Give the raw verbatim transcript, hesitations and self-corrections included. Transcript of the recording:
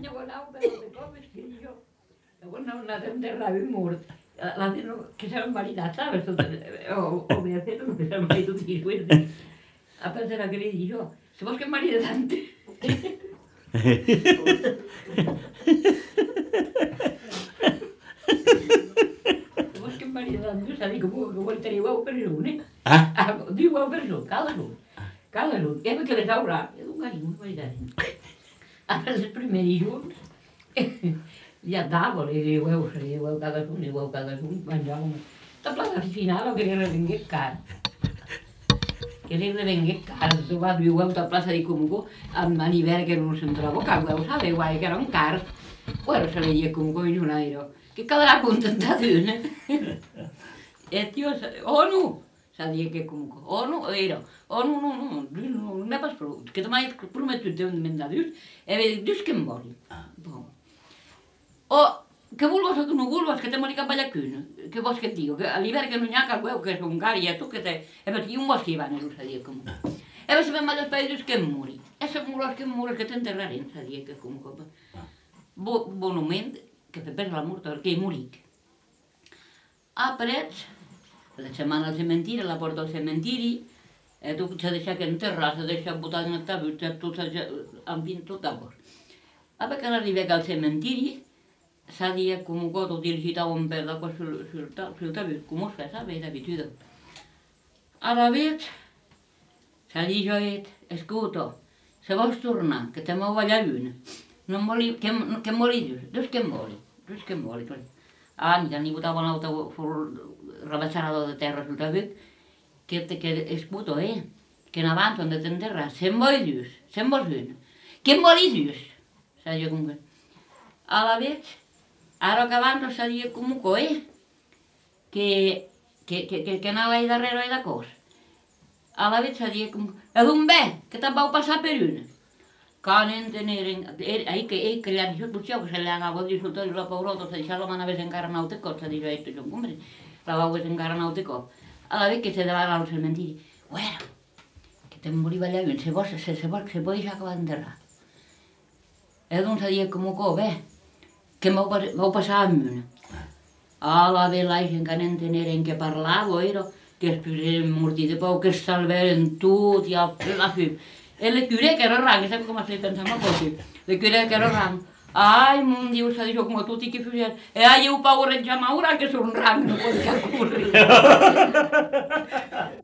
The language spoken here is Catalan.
llavors anau per de cop, és que jo... Llavors anau anat a enterrar un mort. La nena que s'ha maridat, ¿sabes? O, o me hace lo que s'ha maridat i suerte. A pensar que li dic jo, se vols que em maride tant? Se vols que em maride tant? S'ha dit que vull tenir uau per un, eh? Ah? Diu uau per un, cada-l'un. Cada-l'un. E perché le saurà? E un carino, maridat. Ara els primers dilluns, ja tavole, i uau, i uau cadascun, i uau cadascun, menjàvem. La plaça final, que li revengué car. Que li revengué car. Tu vas dir uau, la plaça di Comunco, amb l'hivern que no se'n troba, que uau, sabe, guai, que era un car. Bueno, se le dice Comunco in un aire, que quedarà contenta d'una. E tio, oh no, s'ha dit que Comunco, oh no, era, oh no, no, no, no n'he pas prou, que te m'hai prometut de mandar dius, e ve dius que em voli. Bon. O, que vulgues o que no vulgues, que te mori cap allà cuna. Què vols que et digo? Que a l'hivern que no n'hi ha cap veu, que és un car, i a tu que te... E perquè un bosc hi va, no s'ha dit com. E va saber mal d'espai dius que em mori. E se mores que em mores, que t'enterrarem, s'ha dit que com. Monument, que fe per la mort, que hi moric. A parets, la setmana al cementiri, a la porta del cementiri, e tu s'ha deixat que enterrar, s'ha deixat botat en el tabut, tot s'ha... en fin, tot d'abord. A perquè arribé al cementiri, s'ha dit com que tot dirigitaven per l'acqua sul tabut, com ho fa, sabe, d'habitude. Ara veig, s'ha dit jo, escolta, se vols tornar, que te m'ho allà una, no em voli, que em voli dius, dius que em voli, dius que em voli. Ah, mira, n'hi botava un altre rebassador de terra sul tabut, que escolta, eh, que en abans han de t'enterrar, se'n voli dius, se'n vols una, que em voli dius, s'ha dit com que. A la veig, ara que abans s'ha dit com que, eh, que, que, que, que anava ahí darrere ahí de cos. A la veig s'ha dit com que, e d'on ve, que te'n vau passar per una. Que n'entenen, ahí que ell, que li ha dit potser, que se li agafava el disfrutar i la pobrota, s'ha deixat la mà anaves encara un altre cop, s'ha dit jo, esto jo, hombre, la vau encara un altre cop. A la veig que se davant al cementiri, bueno, que te'n moriva allà, se vos, se, se vos, se pot deixar que va enterrar. E doncs s'ha dit com que, bé, que m'ho vau passar amb una. A la ve la gent que n'enteneren que parlava, era, que es poseren mortir de pau, que es salveren tot, i a la fi. E le curé que era rang, saps com estic pensant a cossi? Le curé que era rang. Ai, mon Diu, s'ha dit com a tot i que fugien. E ai, eu pau regia maura que és un rang, no pot que corri.